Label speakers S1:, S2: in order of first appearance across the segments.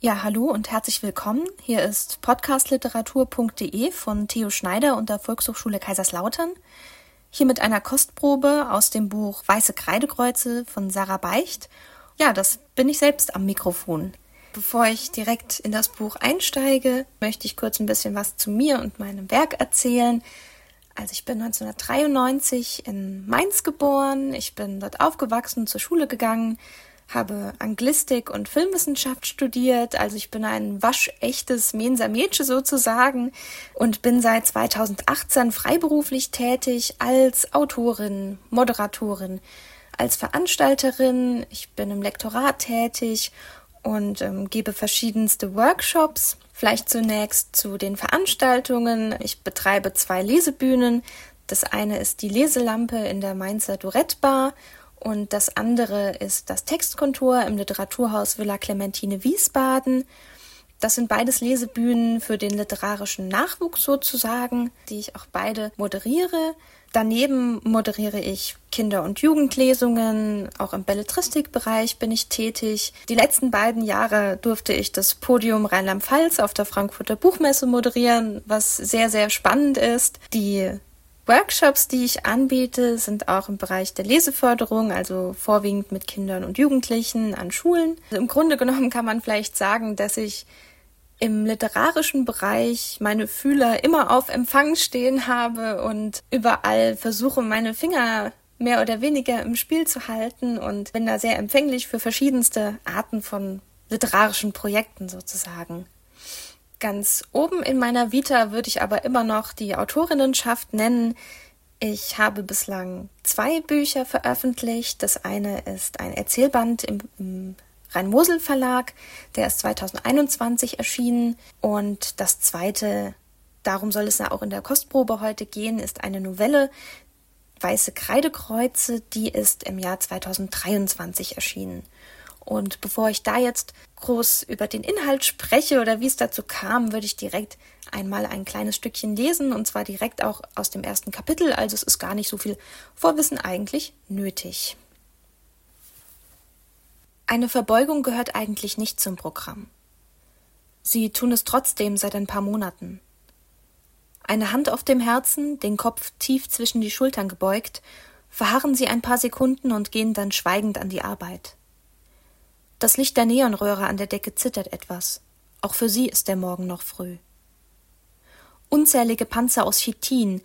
S1: Ja, hallo und herzlich willkommen. Hier ist podcastliteratur.de von Theo Schneider und der Volkshochschule Kaiserslautern. Hier mit einer Kostprobe aus dem Buch Weiße Kreidekreuze von Sarah Beicht. Ja, das bin ich selbst am Mikrofon. Bevor ich direkt in das Buch einsteige, möchte ich kurz ein bisschen was zu mir und meinem Werk erzählen. Also ich bin 1993 in Mainz geboren. Ich bin dort aufgewachsen, zur Schule gegangen, habe Anglistik und Filmwissenschaft studiert, also ich bin ein waschechtes Mensa Mädchen sozusagen und bin seit 2018 freiberuflich tätig als Autorin, Moderatorin, als Veranstalterin. Ich bin im Lektorat tätig und gebe verschiedenste Workshops. Vielleicht zunächst zu den Veranstaltungen. Ich betreibe 2 Lesebühnen. Das eine ist die Leselampe in der Mainzer Durettbar. Und das andere ist das Textkontor im Literaturhaus Villa Clementine Wiesbaden. Das sind beides Lesebühnen für den literarischen Nachwuchs sozusagen, die ich auch beide moderiere. Daneben moderiere ich Kinder- und Jugendlesungen, auch im Belletristikbereich bin ich tätig. Die letzten beiden Jahre durfte ich das Podium Rheinland-Pfalz auf der Frankfurter Buchmesse moderieren, was sehr, sehr spannend ist. Die Workshops, die ich anbiete, sind auch im Bereich der Leseförderung, also vorwiegend mit Kindern und Jugendlichen an Schulen. Also im Grunde genommen kann man vielleicht sagen, dass ich im literarischen Bereich meine Fühler immer auf Empfang stehen habe und überall versuche, meine Finger mehr oder weniger im Spiel zu halten und bin da sehr empfänglich für verschiedenste Arten von literarischen Projekten sozusagen. Ganz oben in meiner Vita würde ich aber immer noch die Autorinnenschaft nennen. Ich habe bislang 2 Bücher veröffentlicht. Das eine ist ein Erzählband im Rhein-Mosel Verlag, der ist 2021 erschienen. Und das zweite, darum soll es ja auch in der Kostprobe heute gehen, ist eine Novelle, Weiße Kreidekreuze, die ist im Jahr 2023 erschienen. Und bevor ich da jetzt groß über den Inhalt spreche oder wie es dazu kam, würde ich direkt einmal ein kleines Stückchen lesen, und zwar direkt auch aus dem ersten Kapitel, also es ist gar nicht so viel Vorwissen eigentlich nötig. Eine Verbeugung gehört eigentlich nicht zum Programm. Sie tun es trotzdem seit ein paar Monaten. Eine Hand auf dem Herzen, den Kopf tief zwischen die Schultern gebeugt, verharren sie ein paar Sekunden und gehen dann schweigend an die Arbeit. Das Licht der Neonröhre an der Decke zittert etwas. Auch für sie ist der Morgen noch früh. Unzählige Panzer aus Chitin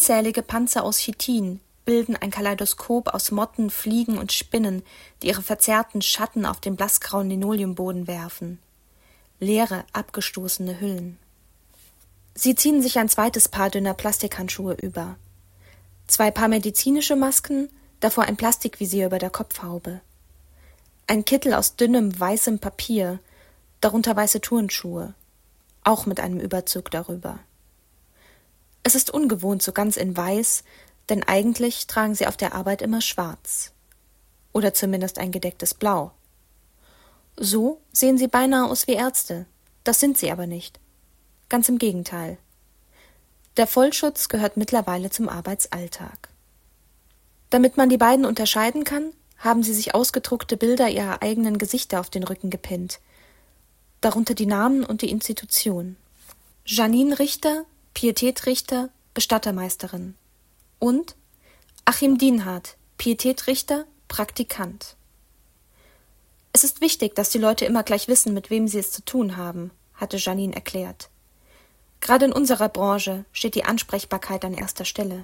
S1: bilden ein Kaleidoskop aus Motten, Fliegen und Spinnen, die ihre verzerrten Schatten auf den blassgrauen Linoleumboden werfen. Leere, abgestoßene Hüllen. Sie ziehen sich ein zweites Paar dünner Plastikhandschuhe über. 2 Paar medizinische Masken, davor ein Plastikvisier über der Kopfhaube. Ein Kittel aus dünnem, weißem Papier, darunter weiße Turnschuhe, auch mit einem Überzug darüber. Es ist ungewohnt so ganz in weiß, denn eigentlich tragen sie auf der Arbeit immer schwarz. Oder zumindest ein gedecktes Blau. So sehen sie beinahe aus wie Ärzte, das sind sie aber nicht. Ganz im Gegenteil. Der Vollschutz gehört mittlerweile zum Arbeitsalltag. Damit man die beiden unterscheiden kann, haben sie sich ausgedruckte Bilder ihrer eigenen Gesichter auf den Rücken gepinnt, darunter die Namen und die Institution. Janine Richter, Pietätrichter, Bestattermeisterin. Und Achim Dienhardt, Pietätrichter, Praktikant. Es ist wichtig, dass die Leute immer gleich wissen, mit wem sie es zu tun haben, hatte Janine erklärt. Gerade in unserer Branche steht die Ansprechbarkeit an erster Stelle.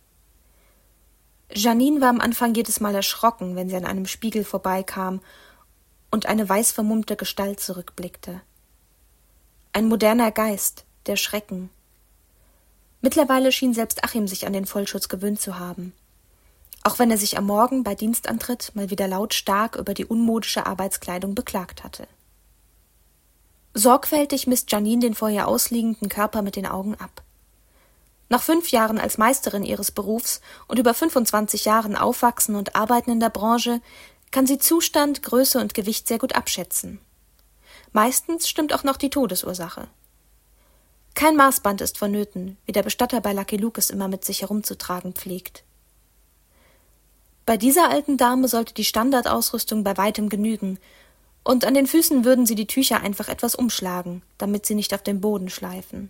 S1: Janine war am Anfang jedes Mal erschrocken, wenn sie an einem Spiegel vorbeikam und eine weiß vermummte Gestalt zurückblickte. Ein moderner Geist, der Schrecken. Mittlerweile schien selbst Achim sich an den Vollschutz gewöhnt zu haben. Auch wenn er sich am Morgen bei Dienstantritt mal wieder lautstark über die unmodische Arbeitskleidung beklagt hatte. Sorgfältig misst Janine den vor ihr ausliegenden Körper mit den Augen ab. Nach 5 Jahren als Meisterin ihres Berufs und über 25 Jahren Aufwachsen und Arbeiten in der Branche kann sie Zustand, Größe und Gewicht sehr gut abschätzen. Meistens stimmt auch noch die Todesursache. Kein Maßband ist vonnöten, wie der Bestatter bei Lucky Luke es immer mit sich herumzutragen pflegt. Bei dieser alten Dame sollte die Standardausrüstung bei weitem genügen und an den Füßen würden sie die Tücher einfach etwas umschlagen, damit sie nicht auf den Boden schleifen.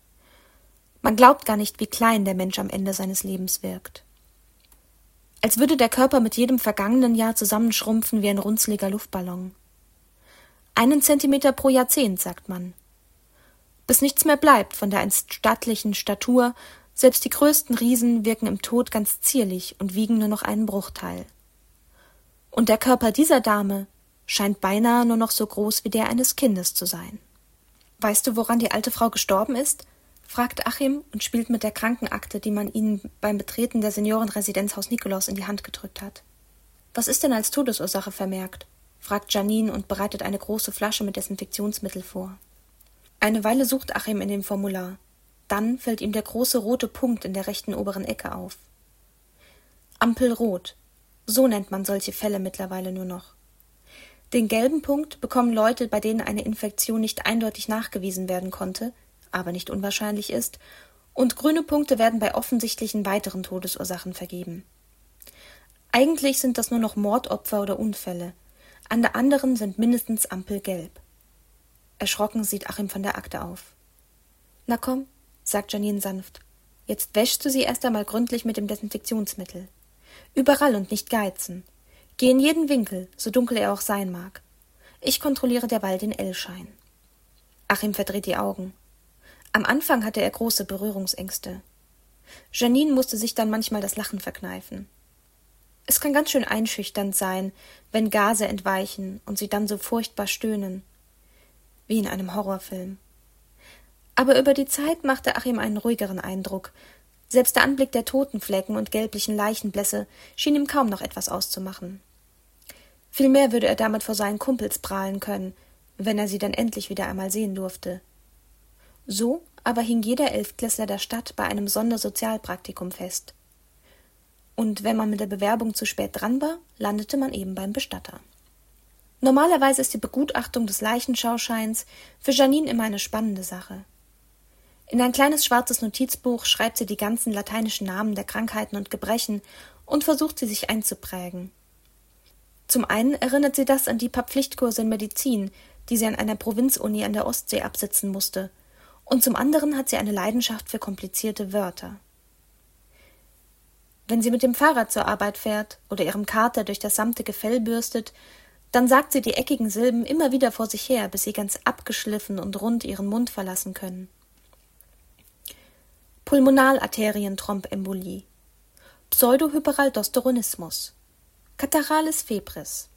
S1: Man glaubt gar nicht, wie klein der Mensch am Ende seines Lebens wirkt. Als würde der Körper mit jedem vergangenen Jahr zusammenschrumpfen wie ein runzliger Luftballon. 1 Zentimeter pro Jahrzehnt, sagt man. Bis nichts mehr bleibt von der einst stattlichen Statur, selbst die größten Riesen wirken im Tod ganz zierlich und wiegen nur noch einen Bruchteil. Und der Körper dieser Dame scheint beinahe nur noch so groß wie der eines Kindes zu sein. »Weißt du, woran die alte Frau gestorben ist?« fragt Achim und spielt mit der Krankenakte, die man ihnen beim Betreten der Seniorenresidenz Haus Nikolaus in die Hand gedrückt hat. »Was ist denn als Todesursache vermerkt?« fragt Janine und bereitet eine große Flasche mit Desinfektionsmittel vor. Eine Weile sucht Achim in dem Formular. Dann fällt ihm der große rote Punkt in der rechten oberen Ecke auf. Ampelrot. So nennt man solche Fälle mittlerweile nur noch. Den gelben Punkt bekommen Leute, bei denen eine Infektion nicht eindeutig nachgewiesen werden konnte, aber nicht unwahrscheinlich ist, und grüne Punkte werden bei offensichtlichen weiteren Todesursachen vergeben. Eigentlich sind das nur noch Mordopfer oder Unfälle, alle anderen sind mindestens ampelgelb. Erschrocken sieht Achim von der Akte auf. »Na komm«, sagt Janine sanft, »jetzt wäschst du sie erst einmal gründlich mit dem Desinfektionsmittel. Überall und nicht geizen. Geh in jeden Winkel, so dunkel er auch sein mag. Ich kontrolliere derweil den L-Schein.« Achim verdreht die Augen. Am Anfang hatte er große Berührungsängste. Janine musste sich dann manchmal das Lachen verkneifen. Es kann ganz schön einschüchternd sein, wenn Gase entweichen und sie dann so furchtbar stöhnen. Wie in einem Horrorfilm. Aber über die Zeit machte Achim einen ruhigeren Eindruck. Selbst der Anblick der Totenflecken und gelblichen Leichenblässe schien ihm kaum noch etwas auszumachen. Vielmehr würde er damit vor seinen Kumpels prahlen können, wenn er sie dann endlich wieder einmal sehen durfte. So aber hing jeder Elftklässler der Stadt bei einem Sondersozialpraktikum fest. Und wenn man mit der Bewerbung zu spät dran war, landete man eben beim Bestatter. Normalerweise ist die Begutachtung des Leichenschauscheins für Janine immer eine spannende Sache. In ein kleines schwarzes Notizbuch schreibt sie die ganzen lateinischen Namen der Krankheiten und Gebrechen und versucht sie sich einzuprägen. Zum einen erinnert sie das an die paar Pflichtkurse in Medizin, die sie an einer Provinzuni an der Ostsee absitzen musste, und zum anderen hat sie eine Leidenschaft für komplizierte Wörter. Wenn sie mit dem Fahrrad zur Arbeit fährt oder ihrem Kater durch das samtige Fell bürstet, dann sagt sie die eckigen Silben immer wieder vor sich her, bis sie ganz abgeschliffen und rund ihren Mund verlassen können. Pulmonalarterientrombembolie, Pseudohyperaldosteronismus, Catarrhalis febris.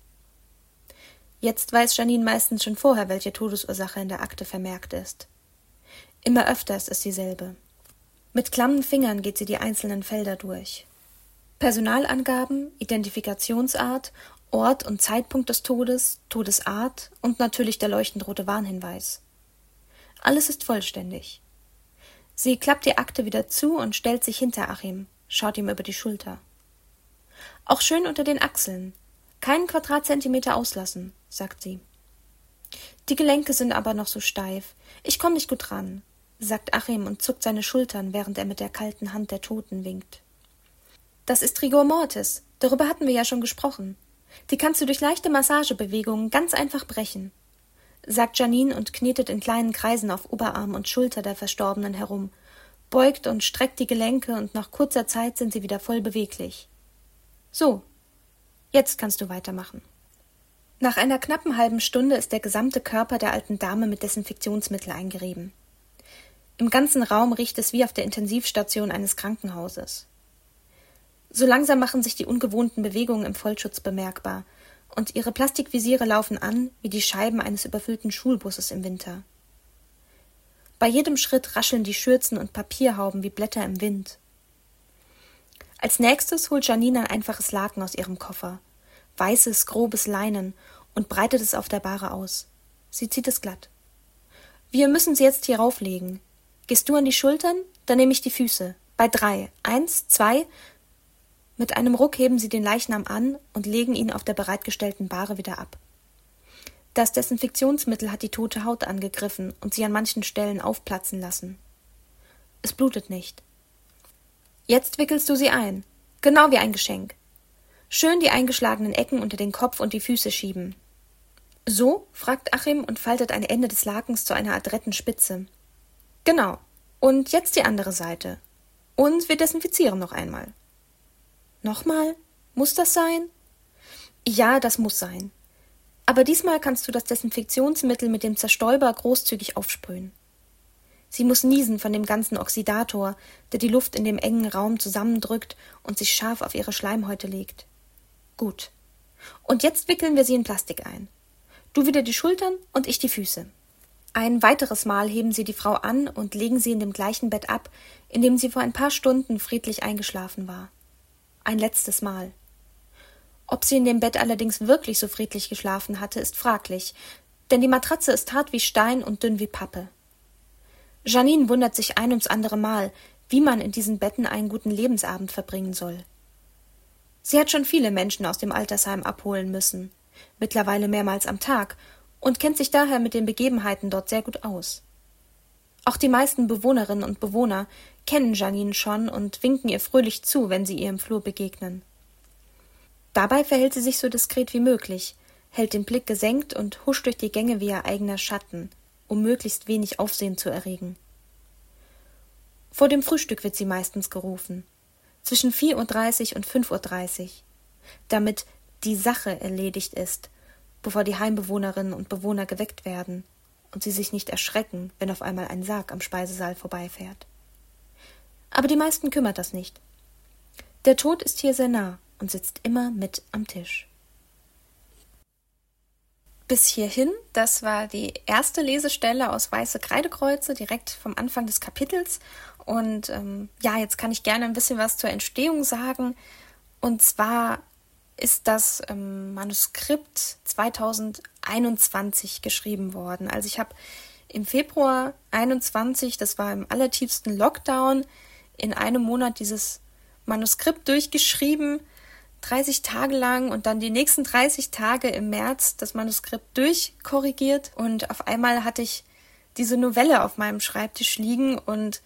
S1: Jetzt weiß Janine meistens schon vorher, welche Todesursache in der Akte vermerkt ist. Immer öfter ist es dieselbe. Mit klammen Fingern geht sie die einzelnen Felder durch. Personalangaben, Identifikationsart, Ort und Zeitpunkt des Todes, Todesart und natürlich der leuchtend rote Warnhinweis. Alles ist vollständig. Sie klappt die Akte wieder zu und stellt sich hinter Achim, schaut ihm über die Schulter. Auch schön unter den Achseln. Keinen Quadratzentimeter auslassen, sagt sie. Die Gelenke sind aber noch so steif. Ich komme nicht gut ran, sagt Achim und zuckt seine Schultern, während er mit der kalten Hand der Toten winkt. Das ist Rigor Mortis, darüber hatten wir ja schon gesprochen. Die kannst du durch leichte Massagebewegungen ganz einfach brechen, sagt Janine und knetet in kleinen Kreisen auf Oberarm und Schulter der Verstorbenen herum, beugt und streckt die Gelenke und nach kurzer Zeit sind sie wieder voll beweglich. So, jetzt kannst du weitermachen. Nach einer knappen halben Stunde ist der gesamte Körper der alten Dame mit Desinfektionsmittel eingerieben. Im ganzen Raum riecht es wie auf der Intensivstation eines Krankenhauses. So langsam machen sich die ungewohnten Bewegungen im Vollschutz bemerkbar, und ihre Plastikvisiere laufen an wie die Scheiben eines überfüllten Schulbusses im Winter. Bei jedem Schritt rascheln die Schürzen und Papierhauben wie Blätter im Wind. Als nächstes holt Janine ein einfaches Laken aus ihrem Koffer, weißes, grobes Leinen, und breitet es auf der Bahre aus. Sie zieht es glatt. Wir müssen sie jetzt hier rauflegen. Gehst du an die Schultern, dann nehme ich die Füße. Bei 3. 1, 2. Mit einem Ruck heben sie den Leichnam an und legen ihn auf der bereitgestellten Bahre wieder ab. Das Desinfektionsmittel hat die tote Haut angegriffen und sie an manchen Stellen aufplatzen lassen. Es blutet nicht. Jetzt wickelst du sie ein, genau wie ein Geschenk. Schön die eingeschlagenen Ecken unter den Kopf und die Füße schieben. So? Fragt Achim und faltet ein Ende des Lakens zu einer adretten Spitze. Genau. Und jetzt die andere Seite. Und wir desinfizieren noch einmal. Nochmal? Muss das sein? Ja, das muss sein. Aber diesmal kannst du das Desinfektionsmittel mit dem Zerstäuber großzügig aufsprühen. Sie muss niesen von dem ganzen Oxidator, der die Luft in dem engen Raum zusammendrückt und sich scharf auf ihre Schleimhäute legt. Gut. Und jetzt wickeln wir sie in Plastik ein. Du wieder die Schultern und ich die Füße. Ein weiteres Mal heben sie die Frau an und legen sie in dem gleichen Bett ab, in dem sie vor ein paar Stunden friedlich eingeschlafen war. Ein letztes Mal. Ob sie in dem Bett allerdings wirklich so friedlich geschlafen hatte, ist fraglich, denn die Matratze ist hart wie Stein und dünn wie Pappe. Janine wundert sich ein ums andere Mal, wie man in diesen Betten einen guten Lebensabend verbringen soll. Sie hat schon viele Menschen aus dem Altersheim abholen müssen, mittlerweile mehrmals am Tag, und kennt sich daher mit den Begebenheiten dort sehr gut aus. Auch die meisten Bewohnerinnen und Bewohner kennen Janine schon und winken ihr fröhlich zu, wenn sie ihr im Flur begegnen. Dabei verhält sie sich so diskret wie möglich, hält den Blick gesenkt und huscht durch die Gänge wie ihr eigener Schatten, um möglichst wenig Aufsehen zu erregen. Vor dem Frühstück wird sie meistens gerufen, zwischen 4:30 und 5:30 damit die Sache erledigt ist, bevor die Heimbewohnerinnen und Bewohner geweckt werden und sie sich nicht erschrecken, wenn auf einmal ein Sarg am Speisesaal vorbeifährt. Aber die meisten kümmert das nicht. Der Tod ist hier sehr nah und sitzt immer mit am Tisch. Bis hierhin, das war die erste Lesestelle aus Weiße Kreidekreuze, direkt vom Anfang des Kapitels. Und jetzt kann ich gerne ein bisschen was zur Entstehung sagen. Und zwar ist das Manuskript 2021 geschrieben worden. Also ich habe im Februar 21, das war im allertiefsten Lockdown, in einem Monat dieses Manuskript durchgeschrieben, 30 Tage lang, und dann die nächsten 30 Tage im März das Manuskript durchkorrigiert, und auf einmal hatte ich diese Novelle auf meinem Schreibtisch liegen und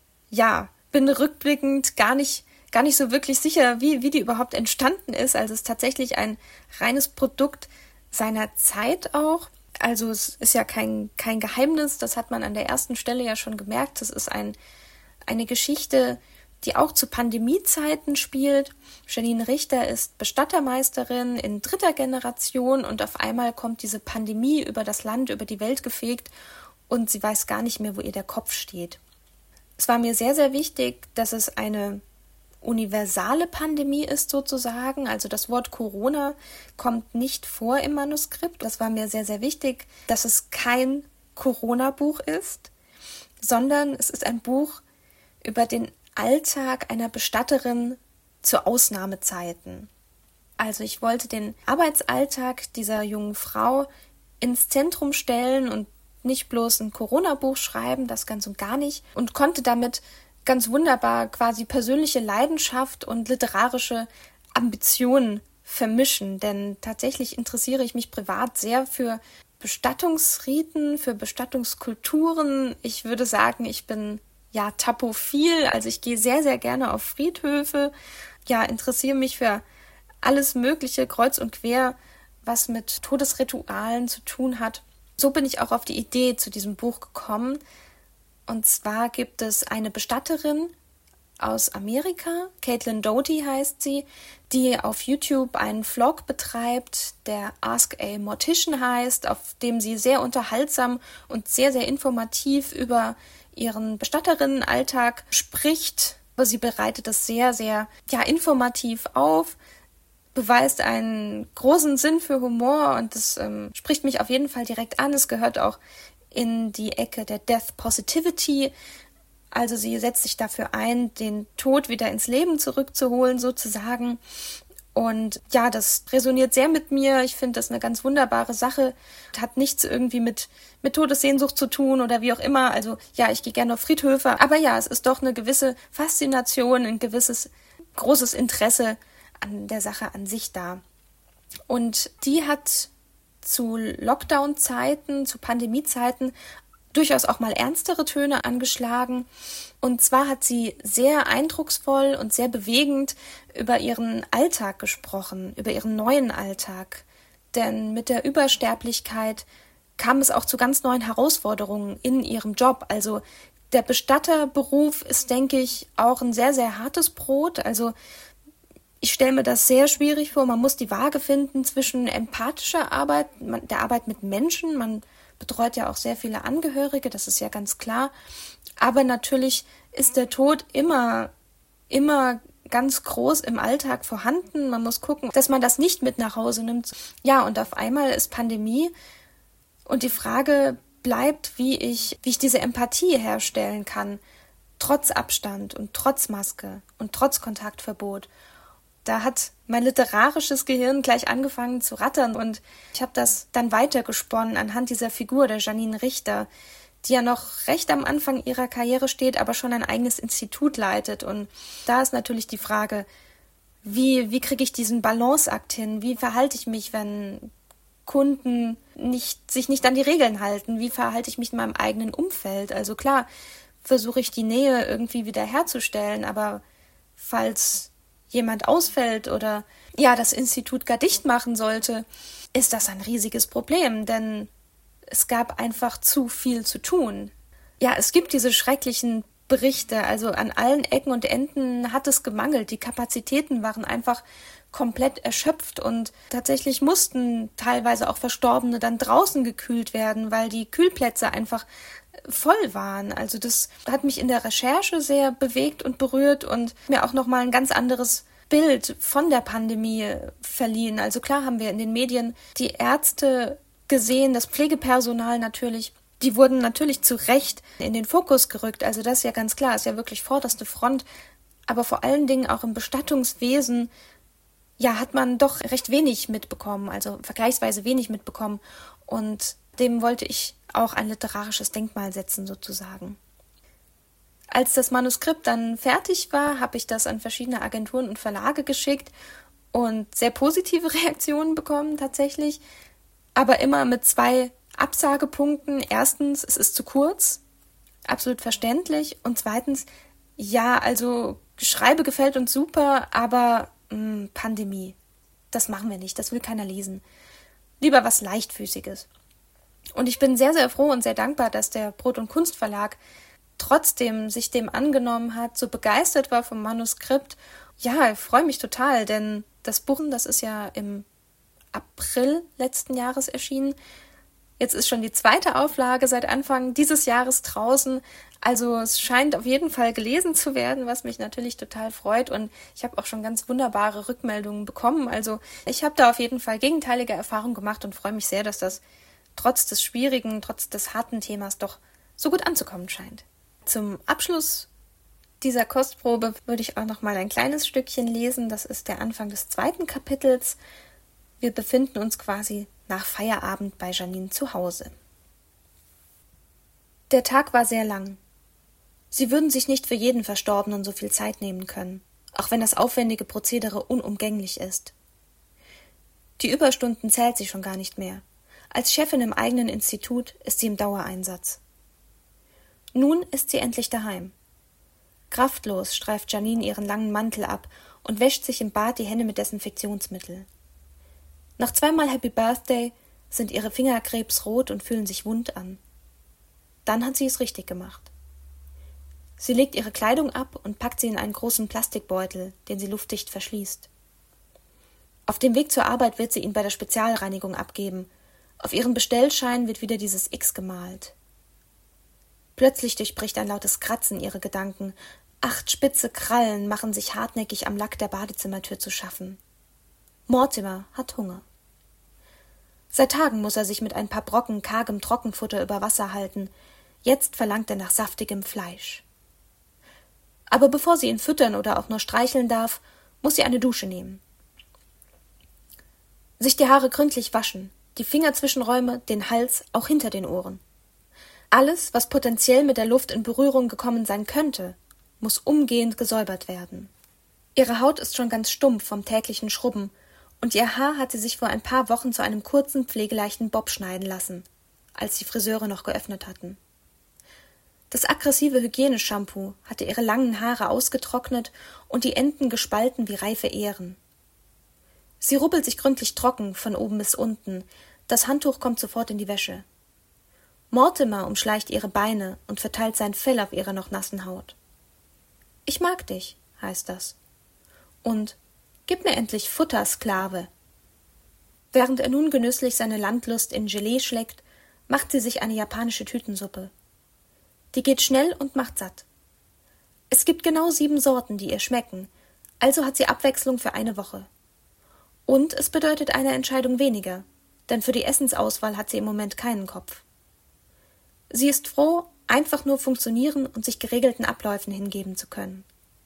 S1: bin rückblickend gar nicht so wirklich sicher, wie die überhaupt entstanden ist. Also es ist tatsächlich ein reines Produkt seiner Zeit auch. Also es ist ja kein Geheimnis, das hat man an der ersten Stelle ja schon gemerkt. Das ist eine Geschichte, die auch zu Pandemiezeiten spielt. Janine Richter ist Bestattermeisterin in 3. Generation und auf einmal kommt diese Pandemie über das Land, über die Welt gefegt und sie weiß gar nicht mehr, wo ihr der Kopf steht. Es war mir sehr, sehr wichtig, dass es eine universale Pandemie ist sozusagen. Also das Wort Corona kommt nicht vor im Manuskript. Das war mir sehr, sehr wichtig, dass es kein Corona-Buch ist, sondern es ist ein Buch über den Alltag einer Bestatterin zu Ausnahmezeiten. Also ich wollte den Arbeitsalltag dieser jungen Frau ins Zentrum stellen und nicht bloß ein Corona-Buch schreiben, das ganz und gar nicht, und konnte damit ganz wunderbar quasi persönliche Leidenschaft und literarische Ambitionen vermischen, denn tatsächlich interessiere ich mich privat sehr für Bestattungsriten, für Bestattungskulturen. Ich würde sagen, ich bin tapophil, also ich gehe sehr, sehr gerne auf Friedhöfe, interessiere mich für alles Mögliche, kreuz und quer, was mit Todesritualen zu tun hat. So bin ich auch auf die Idee zu diesem Buch gekommen. Und zwar gibt es eine Bestatterin aus Amerika, Caitlin Doughty heißt sie, die auf YouTube einen Vlog betreibt, der Ask a Mortician heißt, auf dem sie sehr unterhaltsam und sehr, sehr informativ über ihren Bestatterinnenalltag spricht. Aber sie bereitet es sehr, sehr informativ auf, beweist einen großen Sinn für Humor und das spricht mich auf jeden Fall direkt an. Es gehört auch in die Ecke der Death Positivity. Also sie setzt sich dafür ein, den Tod wieder ins Leben zurückzuholen sozusagen. Und das resoniert sehr mit mir. Ich finde das eine ganz wunderbare Sache. Hat nichts irgendwie mit Todessehnsucht zu tun oder wie auch immer. Also ich gehe gerne auf Friedhöfe. Aber es ist doch eine gewisse Faszination, ein gewisses großes Interesse an der Sache an sich da. Und die hat zu Lockdown-Zeiten, zu Pandemie-Zeiten durchaus auch mal ernstere Töne angeschlagen. Und zwar hat sie sehr eindrucksvoll und sehr bewegend über ihren Alltag gesprochen, über ihren neuen Alltag, Denn mit der Übersterblichkeit kam es auch zu ganz neuen Herausforderungen in ihrem Job. Also der Bestatterberuf ist, denke ich, auch ein sehr, sehr hartes Brot. Also ich stelle mir das sehr schwierig vor. Man muss die Waage finden zwischen empathischer Arbeit, der Arbeit mit Menschen. Man betreut ja auch sehr viele Angehörige, das ist ja ganz klar. Aber natürlich ist der Tod immer ganz groß im Alltag vorhanden. Man muss gucken, dass man das nicht mit nach Hause nimmt. Ja, und auf einmal ist Pandemie und die Frage bleibt, wie ich diese Empathie herstellen kann, trotz Abstand und trotz Maske und trotz Kontaktverbot. Da hat mein literarisches Gehirn gleich angefangen zu rattern und ich habe das dann weitergesponnen anhand dieser Figur der Janine Richter, die ja noch recht am Anfang ihrer Karriere steht, aber schon ein eigenes Institut leitet. Und da ist natürlich die Frage, wie kriege ich diesen Balanceakt hin? Wie verhalte ich mich, wenn Kunden sich nicht an die Regeln halten? Wie verhalte ich mich in meinem eigenen Umfeld? Also klar, versuche ich die Nähe irgendwie wieder herzustellen, aber falls jemand ausfällt oder ja das Institut gar dicht machen sollte, ist das ein riesiges Problem, denn es gab einfach zu viel zu tun. Ja, es gibt diese schrecklichen Berichte, also an allen Ecken und Enden hat es gemangelt. Die Kapazitäten waren einfach komplett erschöpft und tatsächlich mussten teilweise auch Verstorbene dann draußen gekühlt werden, weil die Kühlplätze einfach voll waren. Also das hat mich in der Recherche sehr bewegt und berührt und mir auch nochmal ein ganz anderes Bild von der Pandemie verliehen. Also klar haben wir in den Medien die Ärzte gesehen, das Pflegepersonal natürlich, die wurden natürlich zu Recht in den Fokus gerückt. Also das ist ja ganz klar, ist ja wirklich vorderste Front. Aber vor allen Dingen auch im Bestattungswesen, ja, hat man doch recht wenig mitbekommen, also vergleichsweise wenig mitbekommen. Und dem wollte ich auch ein literarisches Denkmal setzen, sozusagen. Als das Manuskript dann fertig war, habe ich das an verschiedene Agenturen und Verlage geschickt und sehr positive Reaktionen bekommen tatsächlich, aber immer mit 2 Absagepunkten. Erstens, es ist zu kurz, absolut verständlich, und zweitens, ja, also Schreibe gefällt uns super, aber Pandemie, das machen wir nicht, das will keiner lesen. Lieber was Leichtfüßiges. Und ich bin sehr, sehr froh und sehr dankbar, dass der Brot- und Kunstverlag trotzdem sich dem angenommen hat, so begeistert war vom Manuskript. Ja, ich freue mich total, denn das Buch, das ist ja im April letzten Jahres erschienen. Jetzt ist schon die 2. Auflage seit Anfang dieses Jahres draußen. Also es scheint auf jeden Fall gelesen zu werden, was mich natürlich total freut. Und ich habe auch schon ganz wunderbare Rückmeldungen bekommen. Also ich habe da auf jeden Fall gegenteilige Erfahrungen gemacht und freue mich sehr, dass das trotz des schwierigen, trotz des harten Themas doch so gut anzukommen scheint. Zum Abschluss dieser Kostprobe würde ich auch noch mal ein kleines Stückchen lesen. Das ist der Anfang des 2. Kapitels. Wir befinden uns quasi nach Feierabend bei Janine zu Hause. Der Tag war sehr lang. Sie würden sich nicht für jeden Verstorbenen so viel Zeit nehmen können, auch wenn das aufwendige Prozedere unumgänglich ist. Die Überstunden zählt sie schon gar nicht mehr. Als Chefin im eigenen Institut ist sie im Dauereinsatz. Nun ist sie endlich daheim. Kraftlos streift Janine ihren langen Mantel ab und wäscht sich im Bad die Hände mit Desinfektionsmittel. Nach 2-mal Happy Birthday sind ihre Finger krebsrot und fühlen sich wund an. Dann hat sie es richtig gemacht. Sie legt ihre Kleidung ab und packt sie in einen großen Plastikbeutel, den sie luftdicht verschließt. Auf dem Weg zur Arbeit wird sie ihn bei der Spezialreinigung abgeben. Auf ihren Bestellschein wird wieder dieses X gemalt. Plötzlich durchbricht ein lautes Kratzen ihre Gedanken. 8 spitze Krallen machen sich hartnäckig am Lack der Badezimmertür zu schaffen. Mortimer hat Hunger. Seit Tagen muss er sich mit ein paar Brocken kargem Trockenfutter über Wasser halten. Jetzt verlangt er nach saftigem Fleisch. Aber bevor sie ihn füttern oder auch nur streicheln darf, muss sie eine Dusche nehmen. Sich die Haare gründlich waschen, die Fingerzwischenräume, den Hals, auch hinter den Ohren. Alles, was potenziell mit der Luft in Berührung gekommen sein könnte, muss umgehend gesäubert werden. Ihre Haut ist schon ganz stumpf vom täglichen Schrubben, und ihr Haar hat sie sich vor ein paar Wochen zu einem kurzen, pflegeleichten Bob schneiden lassen, als die Friseure noch geöffnet hatten. Das aggressive Hygieneshampoo hatte ihre langen Haare ausgetrocknet und die Enden gespalten wie reife Ähren. Sie rubbelt sich gründlich trocken, von oben bis unten. Das Handtuch kommt sofort in die Wäsche. Mortimer umschleicht ihre Beine und verteilt sein Fell auf ihrer noch nassen Haut. »Ich mag dich«, heißt das. Und »Gib mir endlich Futter, Sklave«. Während er nun genüsslich seine Landlust in Gelee schlägt, macht sie sich eine japanische Tütensuppe. Die geht schnell und macht satt. Es gibt genau 7 Sorten, die ihr schmecken, also hat sie Abwechslung für eine Woche. Und es bedeutet eine Entscheidung weniger, denn für die Essensauswahl hat sie im Moment keinen Kopf. Sie ist froh, einfach nur funktionieren und sich geregelten Abläufen hingeben zu können.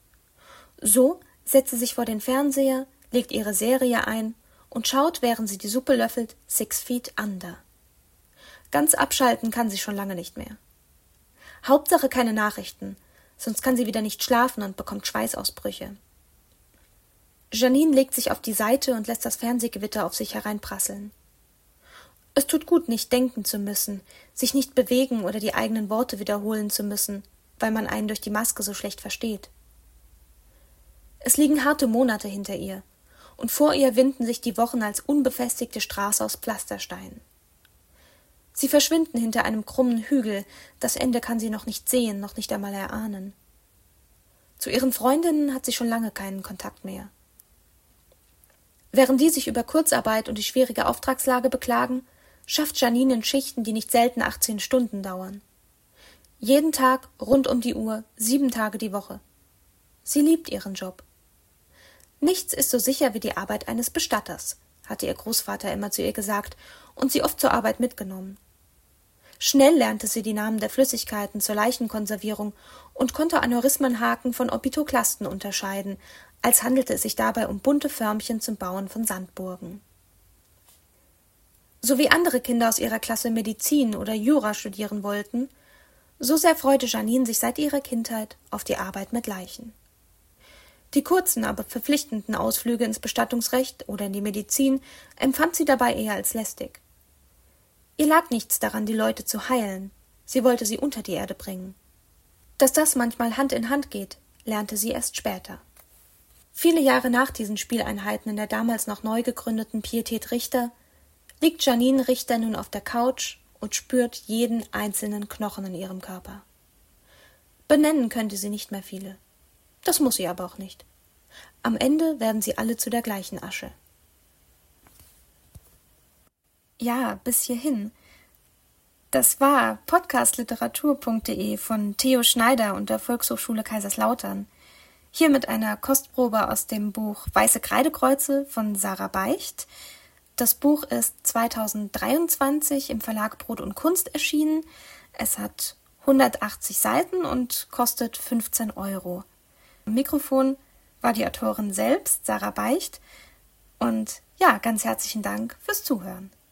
S1: So setzt sie sich vor den Fernseher, legt ihre Serie ein und schaut, während sie die Suppe löffelt, 6 Feet Under. Ganz abschalten kann sie schon lange nicht mehr. Hauptsache keine Nachrichten, sonst kann sie wieder nicht schlafen und bekommt Schweißausbrüche. Janine legt sich auf die Seite und lässt das Fernsehgewitter auf sich hereinprasseln. Es tut gut, nicht denken zu müssen, sich nicht bewegen oder die eigenen Worte wiederholen zu müssen, weil man einen durch die Maske so schlecht versteht. Es liegen harte Monate hinter ihr, und vor ihr winden sich die Wochen als unbefestigte Straße aus Pflastersteinen. Sie verschwinden hinter einem krummen Hügel, das Ende kann sie noch nicht sehen, noch nicht einmal erahnen. Zu ihren Freundinnen hat sie schon lange keinen Kontakt mehr. Während die sich über Kurzarbeit und die schwierige Auftragslage beklagen, schafft Janine in Schichten, die nicht selten 18 Stunden dauern. Jeden Tag, rund um die Uhr, 7 Tage die Woche. Sie liebt ihren Job. Nichts ist so sicher wie die Arbeit eines Bestatters, hatte ihr Großvater immer zu ihr gesagt und sie oft zur Arbeit mitgenommen. Schnell lernte sie die Namen der Flüssigkeiten zur Leichenkonservierung und konnte Aneurysmenhaken von Opitoklasten unterscheiden, als handelte es sich dabei um bunte Förmchen zum Bauen von Sandburgen. So wie andere Kinder aus ihrer Klasse Medizin oder Jura studieren wollten, so sehr freute Janine sich seit ihrer Kindheit auf die Arbeit mit Leichen. Die kurzen, aber verpflichtenden Ausflüge ins Bestattungsrecht oder in die Medizin empfand sie dabei eher als lästig. Ihr lag nichts daran, die Leute zu heilen, sie wollte sie unter die Erde bringen. Dass das manchmal Hand in Hand geht, lernte sie erst später. Viele Jahre nach diesen Spieleinheiten in der damals noch neu gegründeten Pietät Richter liegt Janine Richter nun auf der Couch und spürt jeden einzelnen Knochen in ihrem Körper. Benennen könnte sie nicht mehr viele. Das muss sie aber auch nicht. Am Ende werden sie alle zu der gleichen Asche. Ja, bis hierhin. Das war podcastliteratur.de von Theo Schneider und der Volkshochschule Kaiserslautern. Hier mit einer Kostprobe aus dem Buch Weiße Kreidekreuze von Sarah Beicht. Das Buch ist 2023 im Verlag Brot und Kunst erschienen. Es hat 180 Seiten und kostet 15 €. Am Mikrofon war die Autorin selbst, Sarah Beicht. Und ja, ganz herzlichen Dank fürs Zuhören.